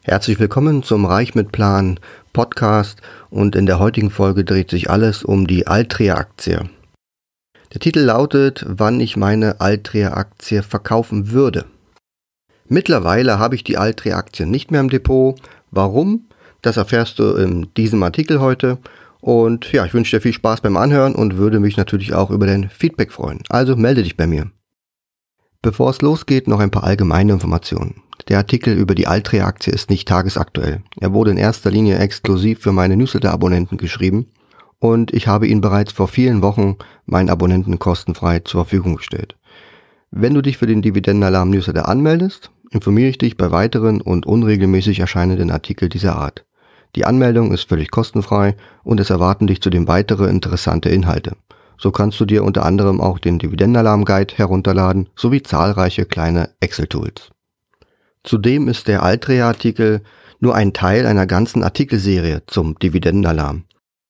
Herzlich willkommen zum Reich mit Plan Podcast und in der heutigen Folge dreht sich alles um die Altria-Aktie. Der Titel lautet, wann ich meine Altria-Aktie verkaufen würde. Mittlerweile habe ich die Altria-Aktie nicht mehr im Depot. Warum? Das erfährst du in diesem Artikel heute. Und ja, ich wünsche dir viel Spaß beim Anhören und würde mich natürlich auch über dein Feedback freuen. Also melde dich bei mir. Bevor es losgeht, noch ein paar allgemeine Informationen. Der Artikel über die Altria-Aktie ist nicht tagesaktuell. Er wurde in erster Linie exklusiv für meine Newsletter-Abonnenten geschrieben und ich habe ihn bereits vor vielen Wochen meinen Abonnenten kostenfrei zur Verfügung gestellt. Wenn du dich für den Dividendenalarm-Newsletter anmeldest, informiere ich dich bei weiteren und unregelmäßig erscheinenden Artikeln dieser Art. Die Anmeldung ist völlig kostenfrei und es erwarten dich zudem weitere interessante Inhalte. So kannst du dir unter anderem auch den Dividendenalarm-Guide herunterladen, sowie zahlreiche kleine Excel-Tools. Zudem ist der Altria-Artikel nur ein Teil einer ganzen Artikelserie zum Dividendenalarm.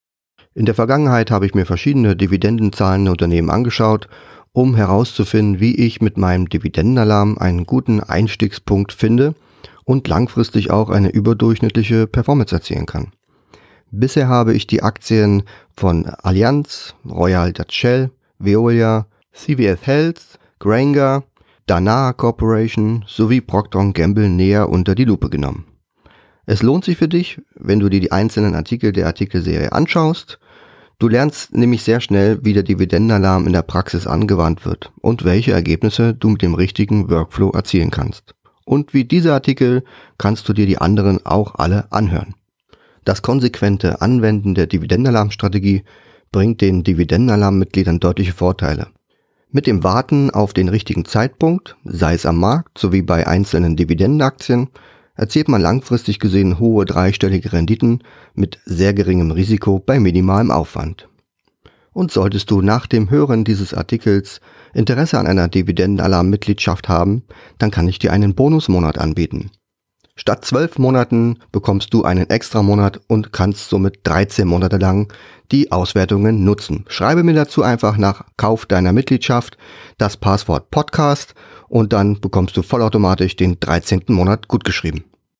In der Vergangenheit habe ich mir verschiedene dividendenzahlende Unternehmen angeschaut, um herauszufinden, wie ich mit meinem Dividendenalarm einen guten Einstiegspunkt finde und langfristig auch eine überdurchschnittliche Performance erzielen kann. Bisher habe ich die Aktien von Allianz, Royal Dutch Shell, Veolia, CVS Health, Grainger, Danaher Corporation sowie Procter & Gamble näher unter die Lupe genommen. Es lohnt sich für dich, wenn du dir die einzelnen Artikel der Artikelserie anschaust. Du lernst nämlich sehr schnell, wie der Dividendenalarm in der Praxis angewandt wird und welche Ergebnisse du mit dem richtigen Workflow erzielen kannst. Und wie diese Artikel kannst du dir die anderen auch alle anhören. Das konsequente Anwenden der Dividendenalarmstrategie bringt den Dividendenalarm-Mitgliedern deutliche Vorteile. Mit dem Warten auf den richtigen Zeitpunkt, sei es am Markt sowie bei einzelnen Dividendenaktien, erzielt man langfristig gesehen hohe dreistellige Renditen mit sehr geringem Risiko bei minimalem Aufwand. Und solltest du nach dem Hören dieses Artikels Interesse an einer Dividendenalarm-Mitgliedschaft haben, dann kann ich dir einen Bonusmonat anbieten. Statt 12 Monaten bekommst du einen Extramonat und kannst somit 13 Monate lang die Auswertungen nutzen. Schreibe mir dazu einfach nach Kauf deiner Mitgliedschaft das Passwort Podcast und dann bekommst du vollautomatisch den 13. Monat gutgeschrieben.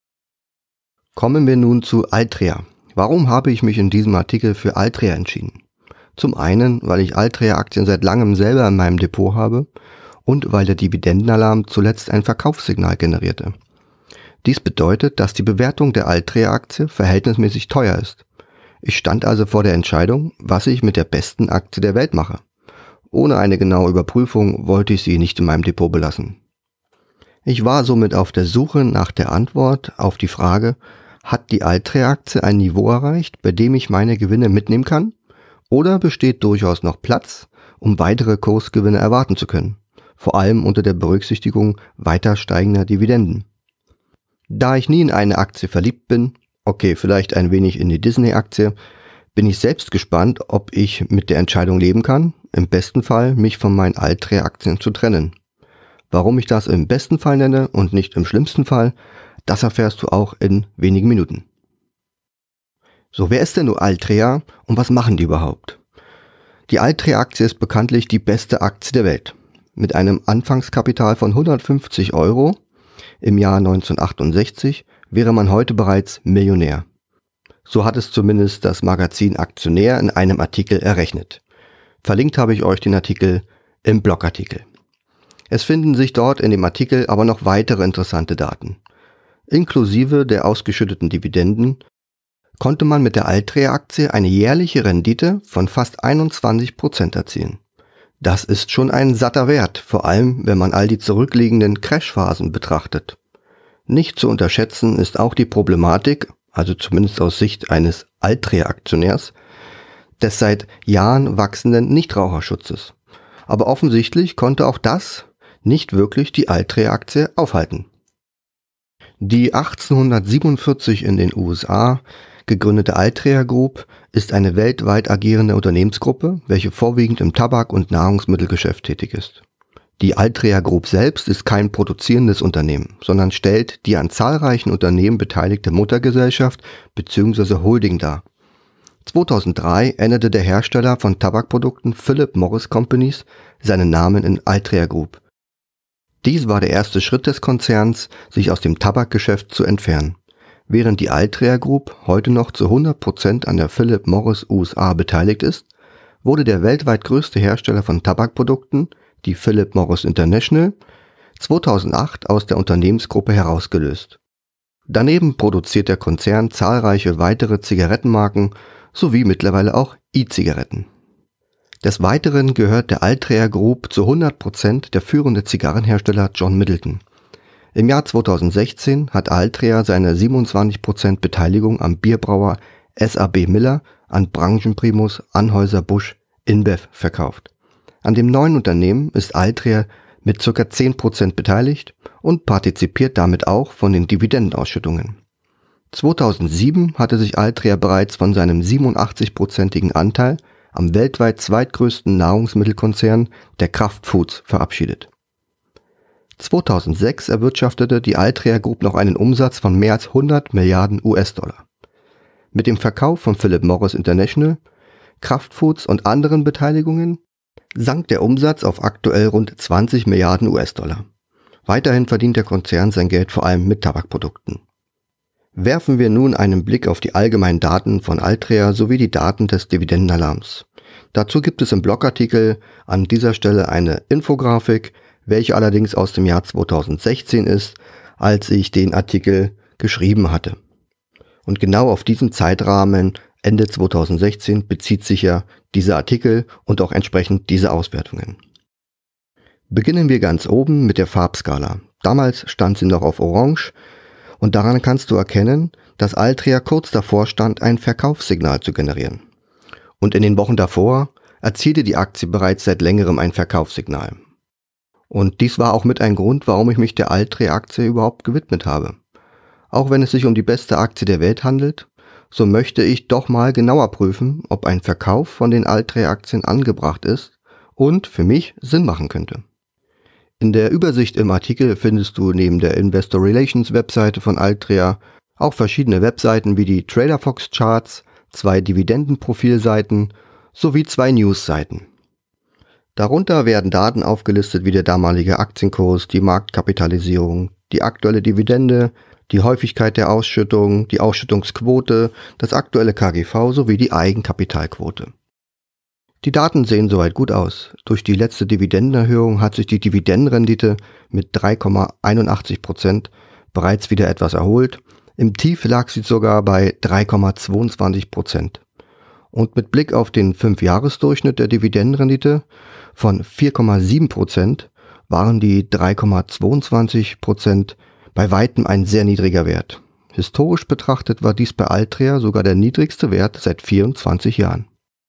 Kommen wir nun zu Altria. Warum habe ich mich in diesem Artikel für Altria entschieden? Zum einen, weil ich Altria-Aktien seit langem selber in meinem Depot habe und weil der Dividendenalarm zuletzt ein Verkaufssignal generierte. Dies bedeutet, dass die Bewertung der Altria-Aktie verhältnismäßig teuer ist. Ich stand also vor der Entscheidung, was ich mit der besten Aktie der Welt mache. Ohne eine genaue Überprüfung wollte ich sie nicht in meinem Depot belassen. Ich war somit auf der Suche nach der Antwort auf die Frage, hat die Altria-Aktie ein Niveau erreicht, bei dem ich meine Gewinne mitnehmen kann? Oder besteht durchaus noch Platz, um weitere Kursgewinne erwarten zu können? Vor allem unter der Berücksichtigung weiter steigender Dividenden. Da ich nie in eine Aktie verliebt bin, okay, vielleicht ein wenig in die Disney-Aktie, bin ich selbst gespannt, ob ich mit der Entscheidung leben kann, im besten Fall mich von meinen Altria-Aktien zu trennen. Warum ich das im besten Fall nenne und nicht im schlimmsten Fall, das erfährst du auch in wenigen Minuten. So, wer ist denn nur Altria und was machen die überhaupt? Die Altria-Aktie ist bekanntlich die beste Aktie der Welt. Mit einem Anfangskapital von 150 € im Jahr 1968 wäre man heute bereits Millionär. So hat es zumindest das Magazin Aktionär in einem Artikel errechnet. Verlinkt habe ich euch den Artikel im Blogartikel. Es finden sich dort in dem Artikel aber noch weitere interessante Daten. Inklusive der ausgeschütteten Dividenden konnte man mit der Altria-Aktie eine jährliche Rendite von fast 21% erzielen. Das ist schon ein satter Wert, vor allem wenn man all die zurückliegenden Crashphasen betrachtet. Nicht zu unterschätzen ist auch die Problematik, also zumindest aus Sicht eines Altria-Aktionärs, des seit Jahren wachsenden Nichtraucherschutzes. Aber offensichtlich konnte auch das nicht wirklich die Altria-Aktie aufhalten. Die 1847 in den USA gegründete Altria Group ist eine weltweit agierende Unternehmensgruppe, welche vorwiegend im Tabak- und Nahrungsmittelgeschäft tätig ist. Die Altria Group selbst ist kein produzierendes Unternehmen, sondern stellt die an zahlreichen Unternehmen beteiligte Muttergesellschaft bzw. Holding dar. 2003 änderte der Hersteller von Tabakprodukten Philip Morris Companies seinen Namen in Altria Group. Dies war der erste Schritt des Konzerns, sich aus dem Tabakgeschäft zu entfernen. Während die Altria Group heute noch zu 100% an der Philip Morris USA beteiligt ist, wurde der weltweit größte Hersteller von Tabakprodukten, die Philip Morris International, 2008 aus der Unternehmensgruppe herausgelöst. Daneben produziert der Konzern zahlreiche weitere Zigarettenmarken sowie mittlerweile auch E-Zigaretten. Des Weiteren gehört der Altria Group zu 100% der führende Zigarrenhersteller John Middleton. Im Jahr 2016 hat Altria seine 27% Beteiligung am Bierbrauer SAB Miller an Branchenprimus Anheuser-Busch InBev verkauft. An dem neuen Unternehmen ist Altria mit ca. 10% beteiligt und partizipiert damit auch von den Dividendenausschüttungen. 2007 hatte sich Altria bereits von seinem 87%igen Anteil am weltweit zweitgrößten Nahrungsmittelkonzern der Kraft Foods verabschiedet. 2006 erwirtschaftete die Altria Group noch einen Umsatz von mehr als 100 Milliarden US-Dollar. Mit dem Verkauf von Philip Morris International, Kraft Foods und anderen Beteiligungen sank der Umsatz auf aktuell rund 20 Milliarden US-Dollar. Weiterhin verdient der Konzern sein Geld vor allem mit Tabakprodukten. Werfen wir nun einen Blick auf die allgemeinen Daten von Altria sowie die Daten des Dividendenalarms. Dazu gibt es im Blogartikel an dieser Stelle eine Infografik, welche allerdings aus dem Jahr 2016 ist, als ich den Artikel geschrieben hatte. Und genau auf diesen Zeitrahmen Ende 2016 bezieht sich ja dieser Artikel und auch entsprechend diese Auswertungen. Beginnen wir ganz oben mit der Farbskala. Damals stand sie noch auf Orange und daran kannst du erkennen, dass Altria kurz davor stand, ein Verkaufssignal zu generieren. Und in den Wochen davor erzielte die Aktie bereits seit längerem ein Verkaufssignal. Und dies war auch mit ein Grund, warum ich mich der Altria-Aktie überhaupt gewidmet habe. Auch wenn es sich um die beste Aktie der Welt handelt, so möchte ich doch mal genauer prüfen, ob ein Verkauf von den Altria-Aktien angebracht ist und für mich Sinn machen könnte. In der Übersicht im Artikel findest du neben der Investor Relations Webseite von Altria auch verschiedene Webseiten wie die TraderFox Charts, 2 Dividendenprofilseiten sowie 2 Newsseiten. Darunter werden Daten aufgelistet wie der damalige Aktienkurs, die Marktkapitalisierung, die aktuelle Dividende, die Häufigkeit der Ausschüttung, die Ausschüttungsquote, das aktuelle KGV sowie die Eigenkapitalquote. Die Daten sehen soweit gut aus. Durch die letzte Dividendenerhöhung hat sich die Dividendenrendite mit 3,81% bereits wieder etwas erholt. Im Tief lag sie sogar bei 3,22%. Und mit Blick auf den 5-Jahres-Durchschnitt der Dividendenrendite von 4,7% waren die 3,22% bei weitem ein sehr niedriger Wert. Historisch betrachtet war dies bei Altria sogar der niedrigste Wert seit 24 Jahren.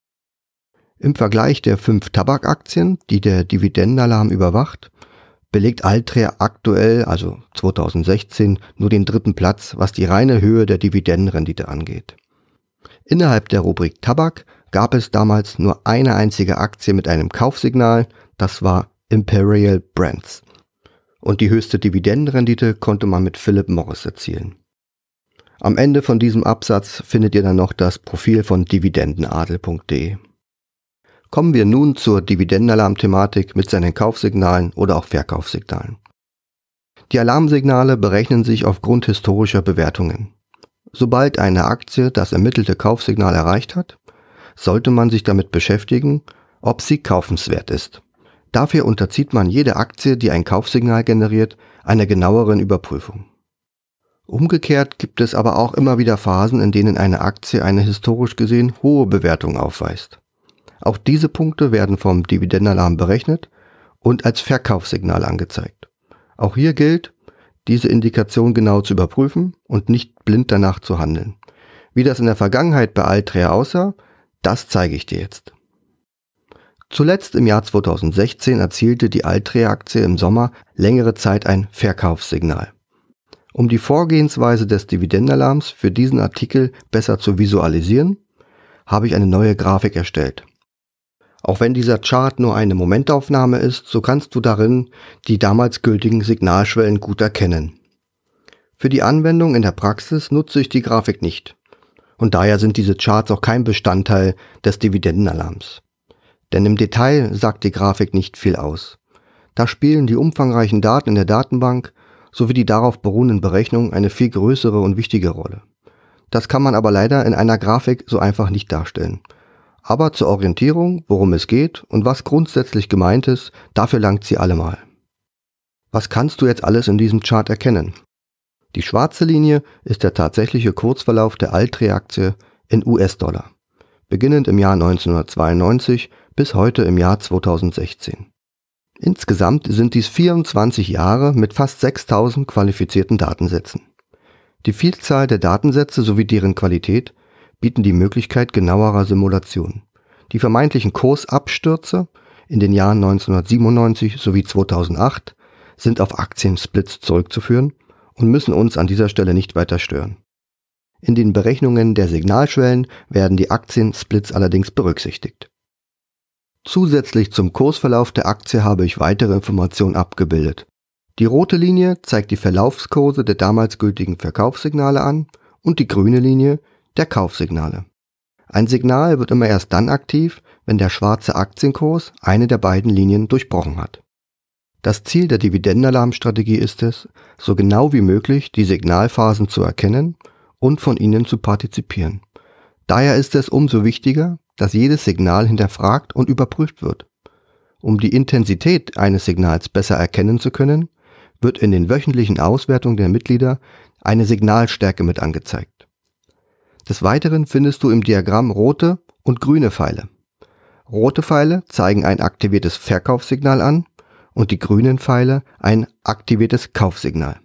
Im Vergleich der 5 Tabakaktien, die der Dividendenalarm überwacht, belegt Altria aktuell, also 2016, nur den 3. Platz, was die reine Höhe der Dividendenrendite angeht. Innerhalb der Rubrik Tabak gab es damals nur eine einzige Aktie mit einem Kaufsignal, das war Imperial Brands. Und die höchste Dividendenrendite konnte man mit Philip Morris erzielen. Am Ende von diesem Absatz findet ihr dann noch das Profil von dividendenadel.de. Kommen wir nun zur Dividendenalarm-Thematik mit seinen Kaufsignalen oder auch Verkaufssignalen. Die Alarmsignale berechnen sich aufgrund historischer Bewertungen. Sobald eine Aktie das ermittelte Kaufsignal erreicht hat, sollte man sich damit beschäftigen, ob sie kaufenswert ist. Dafür unterzieht man jede Aktie, die ein Kaufsignal generiert, einer genaueren Überprüfung. Umgekehrt gibt es aber auch immer wieder Phasen, in denen eine Aktie eine historisch gesehen hohe Bewertung aufweist. Auch diese Punkte werden vom Dividendenalarm berechnet und als Verkaufssignal angezeigt. Auch hier gilt, diese Indikation genau zu überprüfen und nicht blind danach zu handeln. Wie das in der Vergangenheit bei Altria aussah, das zeige ich dir jetzt. Zuletzt im Jahr 2016 erzielte die Altria-Aktie im Sommer längere Zeit ein Verkaufssignal. Um die Vorgehensweise des Dividendenalarms für diesen Artikel besser zu visualisieren, habe ich eine neue Grafik erstellt. Auch wenn dieser Chart nur eine Momentaufnahme ist, so kannst du darin die damals gültigen Signalschwellen gut erkennen. Für die Anwendung in der Praxis nutze ich die Grafik nicht. Und daher sind diese Charts auch kein Bestandteil des Dividendenalarms. Denn im Detail sagt die Grafik nicht viel aus. Da spielen die umfangreichen Daten in der Datenbank sowie die darauf beruhenden Berechnungen eine viel größere und wichtige Rolle. Das kann man aber leider in einer Grafik so einfach nicht darstellen. Aber zur Orientierung, worum es geht und was grundsätzlich gemeint ist, dafür langt sie allemal. Was kannst du jetzt alles in diesem Chart erkennen? Die schwarze Linie ist der tatsächliche Kursverlauf der Altria-Aktie in US-Dollar, beginnend im Jahr 1992 bis heute im Jahr 2016. Insgesamt sind dies 24 Jahre mit fast 6000 qualifizierten Datensätzen. Die Vielzahl der Datensätze sowie deren Qualität bieten die Möglichkeit genauerer Simulationen. Die vermeintlichen Kursabstürze in den Jahren 1997 sowie 2008 sind auf Aktiensplits zurückzuführen und müssen uns an dieser Stelle nicht weiter stören. In den Berechnungen der Signalschwellen werden die Aktiensplits allerdings berücksichtigt. Zusätzlich zum Kursverlauf der Aktie habe ich weitere Informationen abgebildet. Die rote Linie zeigt die Verlaufskurse der damals gültigen Verkaufssignale an und die grüne Linie der Kaufsignale. Ein Signal wird immer erst dann aktiv, wenn der schwarze Aktienkurs eine der beiden Linien durchbrochen hat. Das Ziel der Dividendenalarmstrategie ist es, so genau wie möglich die Signalphasen zu erkennen und von ihnen zu partizipieren. Daher ist es umso wichtiger, dass jedes Signal hinterfragt und überprüft wird. Um die Intensität eines Signals besser erkennen zu können, wird in den wöchentlichen Auswertungen der Mitglieder eine Signalstärke mit angezeigt. Des Weiteren findest du im Diagramm rote und grüne Pfeile. Rote Pfeile zeigen ein aktiviertes Verkaufssignal an und die grünen Pfeile ein aktiviertes Kaufsignal.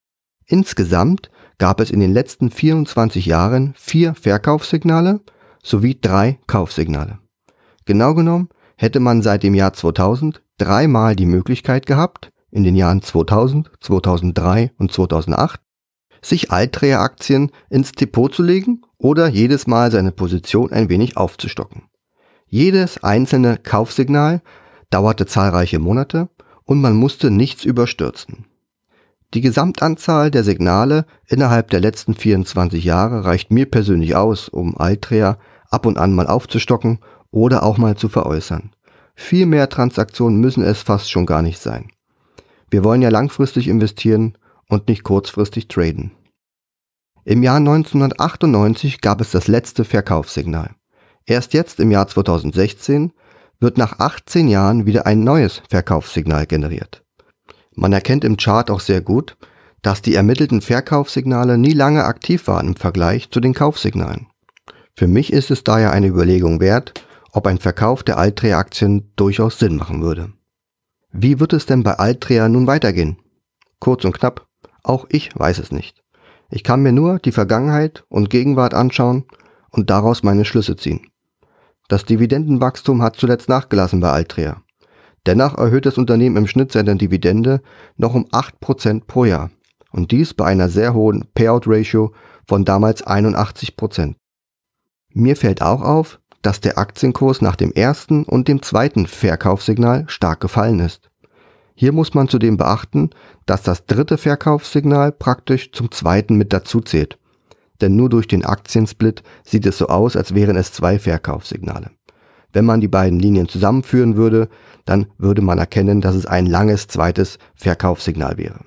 Insgesamt gab es in den letzten 24 Jahren 4 Verkaufssignale sowie 3 Kaufsignale. Genau genommen hätte man seit dem Jahr 2000 dreimal die Möglichkeit gehabt, in den Jahren 2000, 2003 und 2008, sich Altria-Aktien ins Depot zu legen oder jedes Mal seine Position ein wenig aufzustocken. Jedes einzelne Kaufsignal dauerte zahlreiche Monate und man musste nichts überstürzen. Die Gesamtanzahl der Signale innerhalb der letzten 24 Jahre reicht mir persönlich aus, um Altria ab und an mal aufzustocken oder auch mal zu veräußern. Viel mehr Transaktionen müssen es fast schon gar nicht sein. Wir wollen ja langfristig investieren und nicht kurzfristig traden. Im Jahr 1998 gab es das letzte Verkaufssignal. Erst jetzt im Jahr 2016 wird nach 18 Jahren wieder ein neues Verkaufssignal generiert. Man erkennt im Chart auch sehr gut, dass die ermittelten Verkaufssignale nie lange aktiv waren im Vergleich zu den Kaufsignalen. Für mich ist es daher eine Überlegung wert, ob ein Verkauf der Altria-Aktien durchaus Sinn machen würde. Wie wird es denn bei Altria nun weitergehen? Kurz und knapp, auch ich weiß es nicht. Ich kann mir nur die Vergangenheit und Gegenwart anschauen und daraus meine Schlüsse ziehen. Das Dividendenwachstum hat zuletzt nachgelassen bei Altria. Dennoch erhöht das Unternehmen im Schnitt seine Dividende noch um 8% pro Jahr und dies bei einer sehr hohen Payout-Ratio von damals 81%. Mir fällt auch auf, dass der Aktienkurs nach dem ersten und dem zweiten Verkaufssignal stark gefallen ist. Hier muss man zudem beachten, dass das dritte Verkaufssignal praktisch zum zweiten mit dazu zählt. Denn nur durch den Aktiensplit sieht es so aus, als wären es 2 Verkaufssignale. Wenn man die beiden Linien zusammenführen würde, dann würde man erkennen, dass es ein langes zweites Verkaufssignal wäre.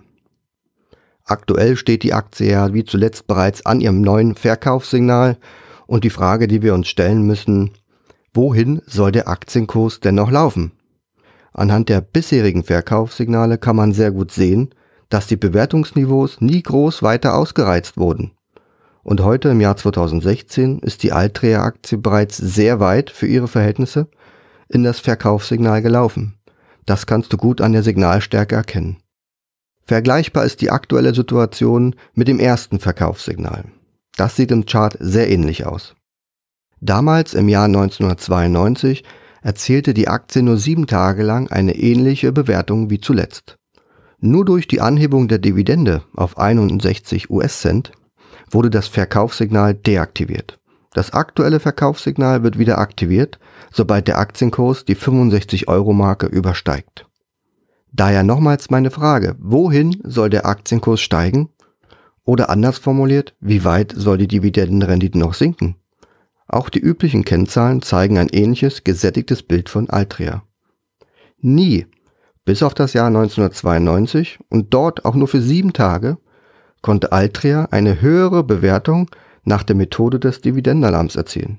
Aktuell steht die Aktie ja wie zuletzt bereits an ihrem neuen Verkaufssignal und die Frage, die wir uns stellen müssen, wohin soll der Aktienkurs denn noch laufen? Anhand der bisherigen Verkaufssignale kann man sehr gut sehen, dass die Bewertungsniveaus nie groß weiter ausgereizt wurden. Und heute im Jahr 2016 ist die Altria-Aktie bereits sehr weit für ihre Verhältnisse in das Verkaufssignal gelaufen. Das kannst du gut an der Signalstärke erkennen. Vergleichbar ist die aktuelle Situation mit dem ersten Verkaufssignal. Das sieht im Chart sehr ähnlich aus. Damals im Jahr 1992 erzielte die Aktie nur 7 Tage lang eine ähnliche Bewertung wie zuletzt. Nur durch die Anhebung der Dividende auf 61 US-Cent wurde das Verkaufssignal deaktiviert. Das aktuelle Verkaufssignal wird wieder aktiviert, sobald der Aktienkurs die 65-Euro-Marke übersteigt. Daher nochmals meine Frage, wohin soll der Aktienkurs steigen? Oder anders formuliert, wie weit soll die Dividendenrendite noch sinken? Auch die üblichen Kennzahlen zeigen ein ähnliches gesättigtes Bild von Altria. Nie Bis auf das Jahr 1992 und dort auch nur für 7 Tage konnte Altria eine höhere Bewertung nach der Methode des Dividendenalarms erzielen.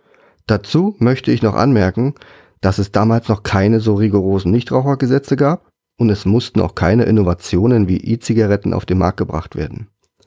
Dazu möchte ich noch anmerken, dass es damals noch keine so rigorosen Nichtrauchergesetze gab und es mussten auch keine Innovationen wie E-Zigaretten auf den Markt gebracht werden.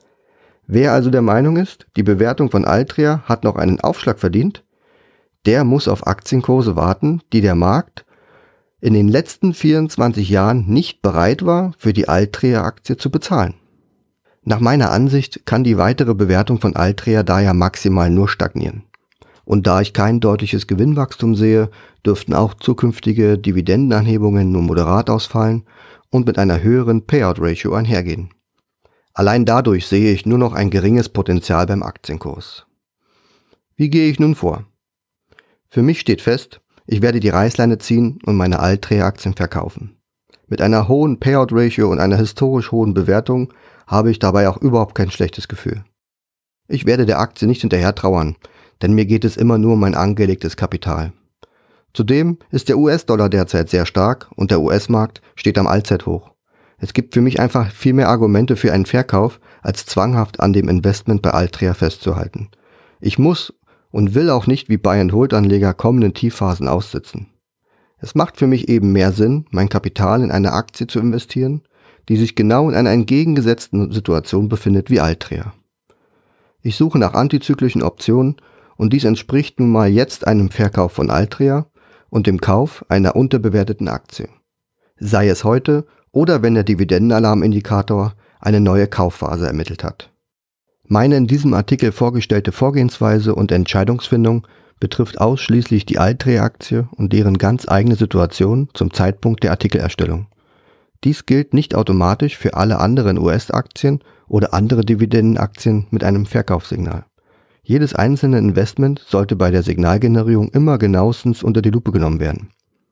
Wer also der Meinung ist, die Bewertung von Altria hat noch einen Aufschlag verdient, der muss auf Aktienkurse warten, die der Markt in den letzten 24 Jahren nicht bereit war, für die Altria-Aktie zu bezahlen. Nach meiner Ansicht kann die weitere Bewertung von Altria daher maximal nur stagnieren. Und da ich kein deutliches Gewinnwachstum sehe, dürften auch zukünftige Dividendenanhebungen nur moderat ausfallen und mit einer höheren Payout-Ratio einhergehen. Allein dadurch sehe ich nur noch ein geringes Potenzial beim Aktienkurs. Wie gehe ich nun vor? Für mich steht fest, ich werde die Reißleine ziehen und meine Altria-Aktien verkaufen. Mit einer hohen Payout-Ratio und einer historisch hohen Bewertung habe ich dabei auch überhaupt kein schlechtes Gefühl. Ich werde der Aktie nicht hinterher trauern, denn mir geht es immer nur um mein angelegtes Kapital. Zudem ist der US-Dollar derzeit sehr stark und der US-Markt steht am Allzeithoch. Es gibt für mich einfach viel mehr Argumente für einen Verkauf, als zwanghaft an dem Investment bei Altria festzuhalten. Ich muss und will auch nicht wie Buy-and-Hold-Anleger kommenden Tiefphasen aussitzen. Es macht für mich eben mehr Sinn, mein Kapital in eine Aktie zu investieren, die sich genau in einer entgegengesetzten Situation befindet wie Altria. Ich suche nach antizyklischen Optionen und dies entspricht nun mal jetzt einem Verkauf von Altria und dem Kauf einer unterbewerteten Aktie. Sei es heute oder wenn der Dividendenalarmindikator eine neue Kaufphase ermittelt hat. Meine in diesem Artikel vorgestellte Vorgehensweise und Entscheidungsfindung betrifft ausschließlich die Altria-Aktie und deren ganz eigene Situation zum Zeitpunkt der Artikelerstellung. Dies gilt nicht automatisch für alle anderen US-Aktien oder andere Dividendenaktien mit einem Verkaufssignal. Jedes einzelne Investment sollte bei der Signalgenerierung immer genauestens unter die Lupe genommen werden.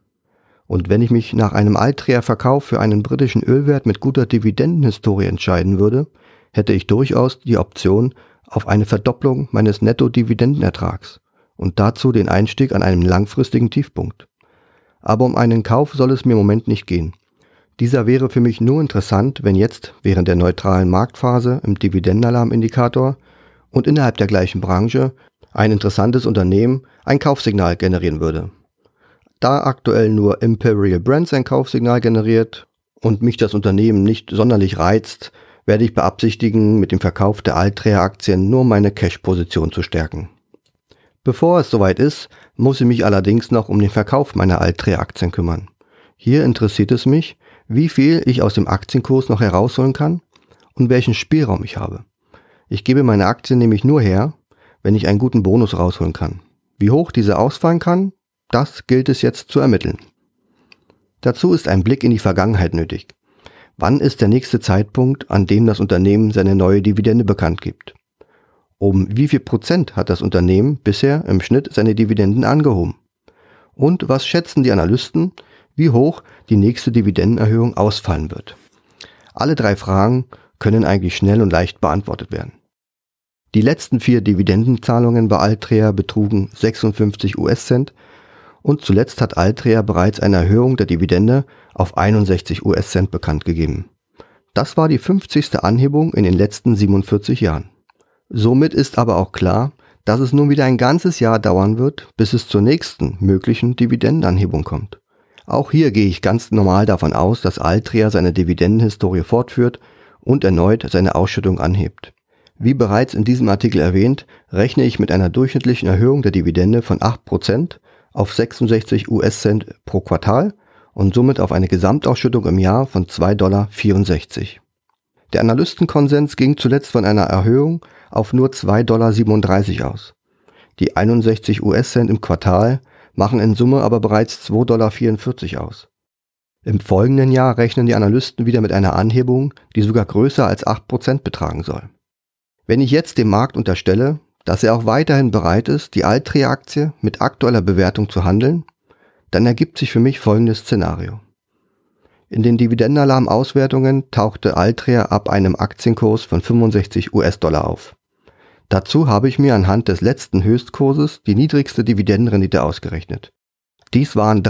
Und wenn ich mich nach einem Altria-Verkauf für einen britischen Ölwert mit guter Dividendenhistorie entscheiden würde, hätte ich durchaus die Option auf eine Verdopplung meines Netto-Dividendenertrags und dazu den Einstieg an einem langfristigen Tiefpunkt. Aber um einen Kauf soll es mir im Moment nicht gehen. Dieser wäre für mich nur interessant, wenn jetzt während der neutralen Marktphase im Dividendenalarmindikator und innerhalb der gleichen Branche ein interessantes Unternehmen ein Kaufsignal generieren würde. Da aktuell nur Imperial Brands ein Kaufsignal generiert und mich das Unternehmen nicht sonderlich reizt, werde ich beabsichtigen, mit dem Verkauf der Altria-Aktien nur meine Cash-Position zu stärken. Bevor es soweit ist, muss ich mich allerdings noch um den Verkauf meiner Altria-Aktien kümmern. Hier interessiert es mich, wie viel ich aus dem Aktienkurs noch herausholen kann und welchen Spielraum ich habe. Ich gebe meine Aktien nämlich nur her, wenn ich einen guten Bonus rausholen kann. Wie hoch diese ausfallen kann, das gilt es jetzt zu ermitteln. Dazu ist ein Blick in die Vergangenheit nötig. Wann ist der nächste Zeitpunkt, an dem das Unternehmen seine neue Dividende bekannt gibt? Um wie viel Prozent hat das Unternehmen bisher im Schnitt seine Dividenden angehoben? Und was schätzen die Analysten, wie hoch die nächste Dividendenerhöhung ausfallen wird? Alle 3 Fragen können eigentlich schnell und leicht beantwortet werden. Die letzten 4 Dividendenzahlungen bei Altria betrugen 56 US-Cent und zuletzt hat Altria bereits eine Erhöhung der Dividende auf 61 US-Cent bekannt gegeben. Das war die 50. Anhebung in den letzten 47 Jahren. Somit ist aber auch klar, dass es nun wieder ein ganzes Jahr dauern wird, bis es zur nächsten möglichen Dividendenanhebung kommt. Auch hier gehe ich ganz normal davon aus, dass Altria seine Dividendenhistorie fortführt und erneut seine Ausschüttung anhebt. Wie bereits in diesem Artikel erwähnt, rechne ich mit einer durchschnittlichen Erhöhung der Dividende von 8% auf 66 US-Cent pro Quartal und somit auf eine Gesamtausschüttung im Jahr von $2,64. Der Analystenkonsens ging zuletzt von einer Erhöhung auf nur $2,37 aus. Die 61 US-Cent im Quartal machen in Summe aber bereits $2,44 aus. Im folgenden Jahr rechnen die Analysten wieder mit einer Anhebung, die sogar größer als 8% betragen soll. Wenn ich jetzt dem Markt unterstelle, dass er auch weiterhin bereit ist, die Altria-Aktie mit aktueller Bewertung zu handeln, dann ergibt sich für mich folgendes Szenario. In den Dividendenalarm-Auswertungen tauchte Altria ab einem Aktienkurs von 65 US-Dollar auf. Dazu habe ich mir anhand des letzten Höchstkurses die niedrigste Dividendenrendite ausgerechnet. Dies waren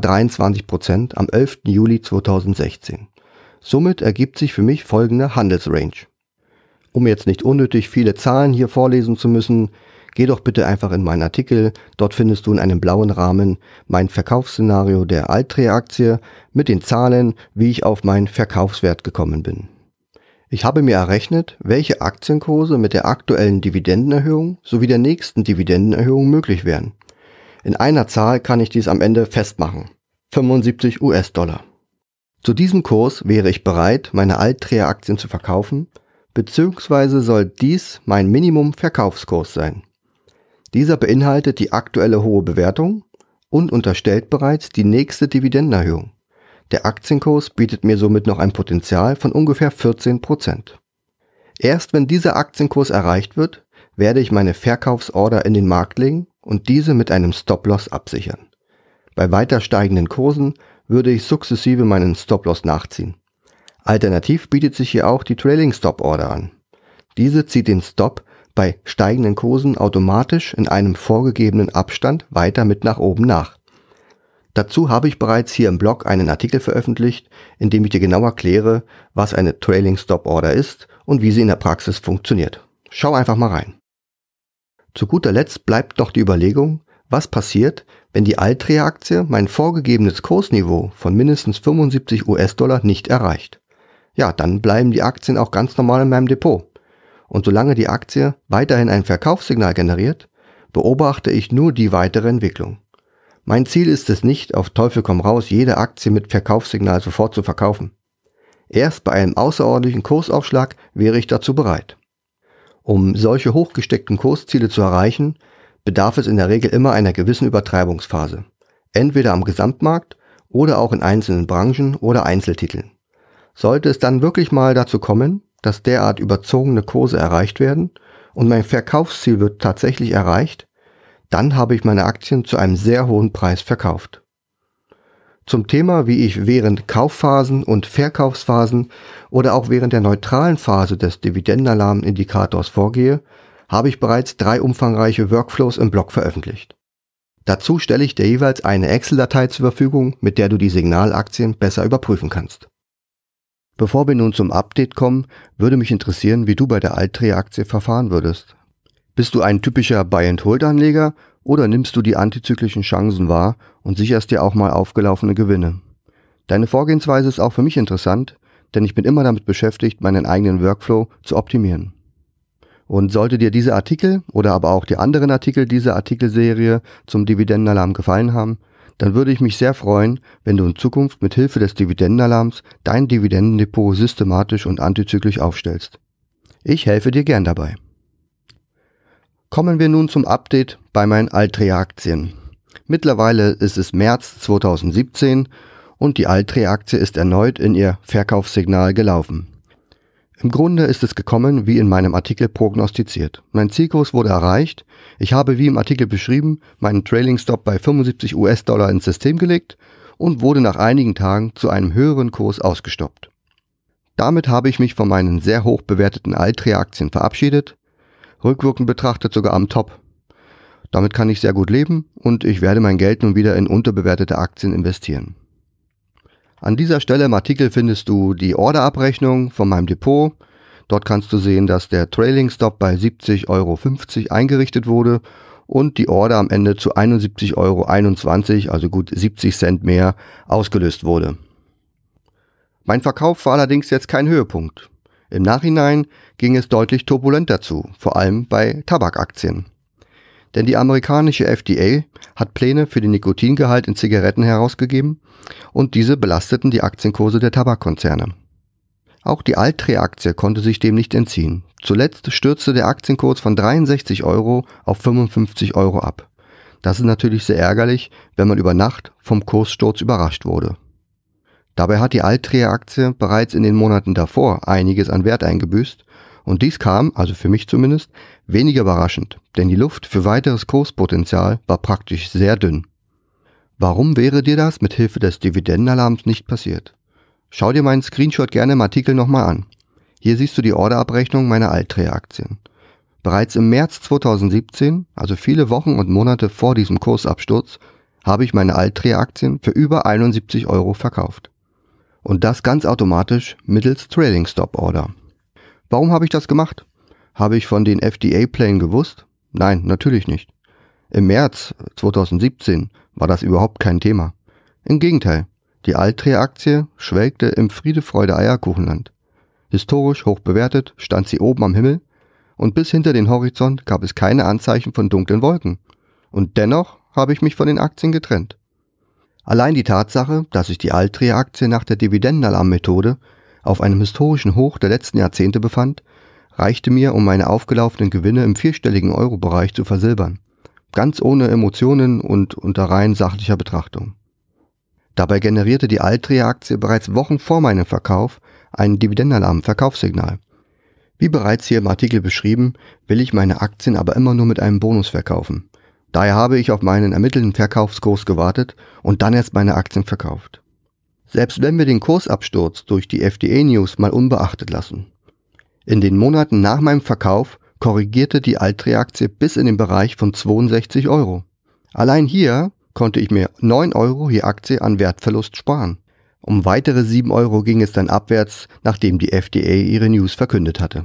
3,23% am 11. Juli 2016. Somit ergibt sich für mich folgende Handelsrange. Um jetzt nicht unnötig viele Zahlen hier vorlesen zu müssen, geh doch bitte einfach in meinen Artikel, dort findest du in einem blauen Rahmen mein Verkaufsszenario der Altria-Aktie mit den Zahlen, wie ich auf meinen Verkaufswert gekommen bin. Ich habe mir errechnet, welche Aktienkurse mit der aktuellen Dividendenerhöhung sowie der nächsten Dividendenerhöhung möglich wären. In einer Zahl kann ich dies am Ende festmachen: 75 US-Dollar. Zu diesem Kurs wäre ich bereit, meine Altria-Aktien zu verkaufen, beziehungsweise soll dies mein Minimum-Verkaufskurs sein. Dieser beinhaltet die aktuelle hohe Bewertung und unterstellt bereits die nächste Dividendenerhöhung. Der Aktienkurs bietet mir somit noch ein Potenzial von ungefähr 14%. Erst wenn dieser Aktienkurs erreicht wird, werde ich meine Verkaufsorder in den Markt legen und diese mit einem Stop-Loss absichern. Bei weiter steigenden Kursen würde ich sukzessive meinen Stop-Loss nachziehen. Alternativ bietet sich hier auch die Trailing Stop Order an. Diese zieht den Stop bei steigenden Kursen automatisch in einem vorgegebenen Abstand weiter mit nach oben nach. Dazu habe ich bereits hier im Blog einen Artikel veröffentlicht, in dem ich dir genau erkläre, was eine Trailing Stop Order ist und wie sie in der Praxis funktioniert. Schau einfach mal rein. Zu guter Letzt bleibt noch die Überlegung, was passiert, wenn die Altria-Aktie mein vorgegebenes Kursniveau von mindestens 75 US-Dollar nicht erreicht. Ja, dann bleiben die Aktien auch ganz normal in meinem Depot. Und solange die Aktie weiterhin ein Verkaufssignal generiert, beobachte ich nur die weitere Entwicklung. Mein Ziel ist es nicht, auf Teufel komm raus, jede Aktie mit Verkaufssignal sofort zu verkaufen. Erst bei einem außerordentlichen Kursaufschlag wäre ich dazu bereit. Um solche hochgesteckten Kursziele zu erreichen, bedarf es in der Regel immer einer gewissen Übertreibungsphase. Entweder am Gesamtmarkt oder auch in einzelnen Branchen oder Einzeltiteln. Sollte es dann wirklich mal dazu kommen, dass derart überzogene Kurse erreicht werden und mein Verkaufsziel wird tatsächlich erreicht, dann habe ich meine Aktien zu einem sehr hohen Preis verkauft. Zum Thema, wie ich während Kaufphasen und Verkaufsphasen oder auch während der neutralen Phase des Dividendenalarmindikators vorgehe, habe ich bereits 3 umfangreiche Workflows im Blog veröffentlicht. Dazu stelle ich dir jeweils eine Excel-Datei zur Verfügung, mit der du die Signalaktien besser überprüfen kannst. Bevor wir nun zum Update kommen, würde mich interessieren, wie du bei der Altria-Aktie verfahren würdest. Bist du ein typischer Buy-and-Hold-Anleger oder nimmst du die antizyklischen Chancen wahr und sicherst dir auch mal aufgelaufene Gewinne? Deine Vorgehensweise ist auch für mich interessant, denn ich bin immer damit beschäftigt, meinen eigenen Workflow zu optimieren. Und sollte dir dieser Artikel oder aber auch die anderen Artikel dieser Artikelserie zum Dividendenalarm gefallen haben, dann würde ich mich sehr freuen, wenn du in Zukunft mit Hilfe des Dividendenalarms dein Dividendendepot systematisch und antizyklisch aufstellst. Ich helfe dir gern dabei. Kommen wir nun zum Update bei meinen Altria-Aktien. Mittlerweile ist es März 2017 und die Altria-Aktie ist erneut in ihr Verkaufssignal gelaufen. Im Grunde ist es gekommen, wie in meinem Artikel prognostiziert. Mein Zielkurs wurde erreicht. Ich habe, wie im Artikel beschrieben, meinen Trailing Stop bei 75 US-Dollar ins System gelegt und wurde nach einigen Tagen zu einem höheren Kurs ausgestoppt. Damit habe ich mich von meinen sehr hoch bewerteten Altria-Aktien verabschiedet, rückwirkend betrachtet sogar am Top. Damit kann ich sehr gut leben und ich werde mein Geld nun wieder in unterbewertete Aktien investieren. An dieser Stelle im Artikel findest du die Orderabrechnung von meinem Depot. Dort kannst du sehen, dass der Trailing Stop bei 70,50 € eingerichtet wurde und die Order am Ende zu 71,21 €, also gut 70 Cent mehr, ausgelöst wurde. Mein Verkauf war allerdings jetzt kein Höhepunkt. Im Nachhinein ging es deutlich turbulenter zu, vor allem bei Tabakaktien. Denn die amerikanische FDA hat Pläne für den Nikotingehalt in Zigaretten herausgegeben und diese belasteten die Aktienkurse der Tabakkonzerne. Auch die Altria-Aktie konnte sich dem nicht entziehen. Zuletzt stürzte der Aktienkurs von 63 € auf 55 € ab. Das ist natürlich sehr ärgerlich, wenn man über Nacht vom Kurssturz überrascht wurde. Dabei hat die Altria-Aktie bereits in den Monaten davor einiges an Wert eingebüßt und dies kam, also für mich zumindest, weniger überraschend, denn die Luft für weiteres Kurspotenzial war praktisch sehr dünn. Warum wäre dir das mit Hilfe des Dividendenalarms nicht passiert? Schau dir meinen Screenshot gerne im Artikel nochmal an. Hier siehst du die Orderabrechnung meiner Altria-Aktien. Bereits im März 2017, also viele Wochen und Monate vor diesem Kursabsturz, habe ich meine Altria-Aktien für über 71 € verkauft. Und das ganz automatisch mittels Trailing Stop Order. Warum habe ich das gemacht? Habe ich von den FDA-Plänen gewusst? Nein, natürlich nicht. Im März 2017 war das überhaupt kein Thema. Im Gegenteil, die Altria-Aktie schwelgte im Friede-Freude-Eierkuchenland. Historisch hoch bewertet stand sie oben am Himmel und bis hinter den Horizont gab es keine Anzeichen von dunklen Wolken. Und dennoch habe ich mich von den Aktien getrennt. Allein die Tatsache, dass sich die Altria-Aktie nach der Dividendenalarm-Methode auf einem historischen Hoch der letzten Jahrzehnte befand, reichte mir, um meine aufgelaufenen Gewinne im vierstelligen Euro-Bereich zu versilbern. Ganz ohne Emotionen und unter rein sachlicher Betrachtung. Dabei generierte die Altria-Aktie bereits Wochen vor meinem Verkauf ein Dividendenalarm-Verkaufssignal. Wie bereits hier im Artikel beschrieben, will ich meine Aktien aber immer nur mit einem Bonus verkaufen. Daher habe ich auf meinen ermittelten Verkaufskurs gewartet und dann erst meine Aktien verkauft. Selbst wenn wir den Kursabsturz durch die FDA-News mal unbeachtet lassen. In den Monaten nach meinem Verkauf korrigierte die Altria-Aktie bis in den Bereich von 62 €. Allein hier konnte ich mir 9 € je Aktie an Wertverlust sparen. Um weitere 7 € ging es dann abwärts, nachdem die FDA ihre News verkündet hatte.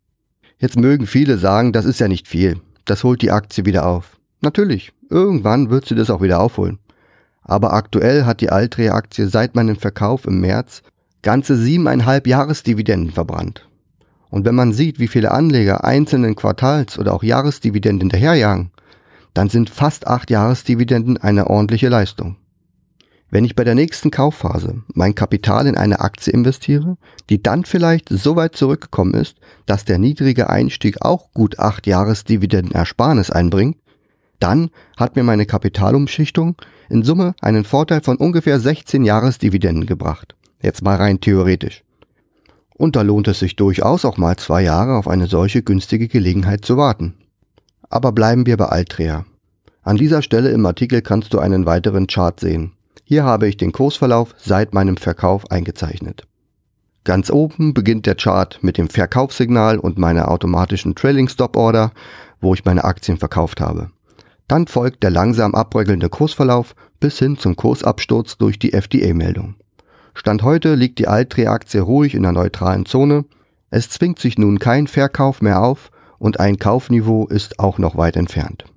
Jetzt mögen viele sagen, das ist ja nicht viel, das holt die Aktie wieder auf. Natürlich, irgendwann wird sie das auch wieder aufholen. Aber aktuell hat die Altria-Aktie seit meinem Verkauf im März ganze 7,5 Jahresdividenden verbrannt. Und wenn man sieht, wie viele Anleger einzelnen Quartals- oder auch Jahresdividenden hinterherjagen, dann sind fast 8 Jahresdividenden eine ordentliche Leistung. Wenn ich bei der nächsten Kaufphase mein Kapital in eine Aktie investiere, die dann vielleicht so weit zurückgekommen ist, dass der niedrige Einstieg auch gut 8 Jahresdividenden Ersparnis einbringt, dann hat mir meine Kapitalumschichtung in Summe einen Vorteil von ungefähr 16 Jahresdividenden gebracht. Jetzt mal rein theoretisch. Und da lohnt es sich durchaus auch mal 2 Jahre auf eine solche günstige Gelegenheit zu warten. Aber bleiben wir bei Altria. An dieser Stelle im Artikel kannst du einen weiteren Chart sehen. Hier habe ich den Kursverlauf seit meinem Verkauf eingezeichnet. Ganz oben beginnt der Chart mit dem Verkaufssignal und meiner automatischen Trailing Stop Order, wo ich meine Aktien verkauft habe. Dann folgt der langsam abbröckelnde Kursverlauf bis hin zum Kursabsturz durch die FDA-Meldung. Stand heute liegt die Altria-Aktie ruhig in der neutralen Zone. Es zwingt sich nun kein Verkauf mehr auf und ein Kaufniveau ist auch noch weit entfernt.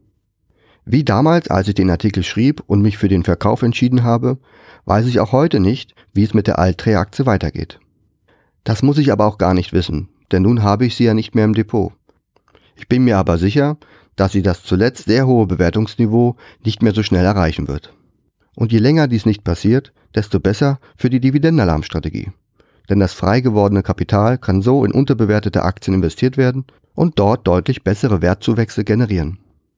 Wie damals, als ich den Artikel schrieb und mich für den Verkauf entschieden habe, weiß ich auch heute nicht, wie es mit der Altria-Aktie weitergeht. Das muss ich aber auch gar nicht wissen, denn nun habe ich sie ja nicht mehr im Depot. Ich bin mir aber sicher, dass sie das zuletzt sehr hohe Bewertungsniveau nicht mehr so schnell erreichen wird. Und je länger dies nicht passiert, desto besser für die Dividendenalarmstrategie. Denn das frei gewordene Kapital kann so in unterbewertete Aktien investiert werden und dort deutlich bessere Wertzuwächse generieren.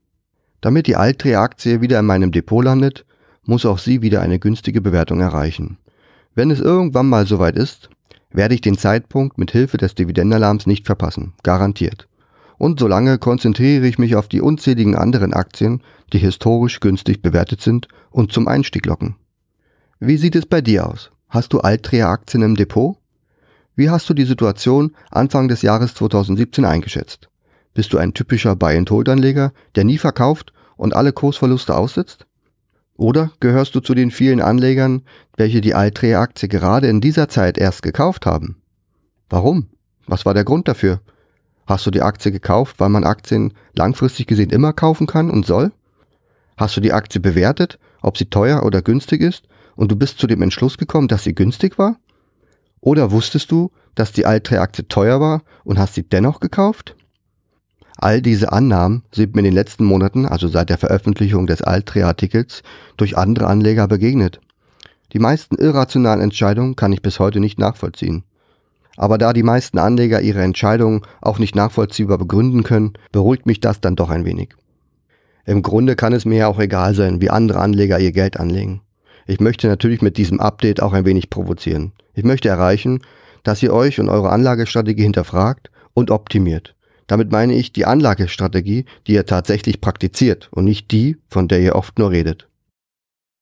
Damit die Altria-Aktie wieder in meinem Depot landet, muss auch sie wieder eine günstige Bewertung erreichen. Wenn es irgendwann mal soweit ist, werde ich den Zeitpunkt mit Hilfe des Dividendenalarms nicht verpassen, garantiert. Und solange konzentriere ich mich auf die unzähligen anderen Aktien, die historisch günstig bewertet sind und zum Einstieg locken. Wie sieht es bei dir aus? Hast du Altria-Aktien im Depot? Wie hast du die Situation Anfang des Jahres 2017 eingeschätzt? Bist du ein typischer Buy-and-Hold-Anleger, der nie verkauft und alle Kursverluste aussitzt? Oder gehörst du zu den vielen Anlegern, welche die Altria-Aktie gerade in dieser Zeit erst gekauft haben? Warum? Was war der Grund dafür? Hast du die Aktie gekauft, weil man Aktien langfristig gesehen immer kaufen kann und soll? Hast du die Aktie bewertet, ob sie teuer oder günstig ist, und du bist zu dem Entschluss gekommen, dass sie günstig war? Oder wusstest du, dass die Altria-Aktie teuer war und hast sie dennoch gekauft? All diese Annahmen sind mir in den letzten Monaten, also seit der Veröffentlichung des Altria-Artikels, durch andere Anleger begegnet. Die meisten irrationalen Entscheidungen kann ich bis heute nicht nachvollziehen. Aber da die meisten Anleger ihre Entscheidungen auch nicht nachvollziehbar begründen können, beruhigt mich das dann doch ein wenig. Im Grunde kann es mir ja auch egal sein, wie andere Anleger ihr Geld anlegen. Ich möchte natürlich mit diesem Update auch ein wenig provozieren. Ich möchte erreichen, dass ihr euch und eure Anlagestrategie hinterfragt und optimiert. Damit meine ich die Anlagestrategie, die ihr tatsächlich praktiziert und nicht die, von der ihr oft nur redet.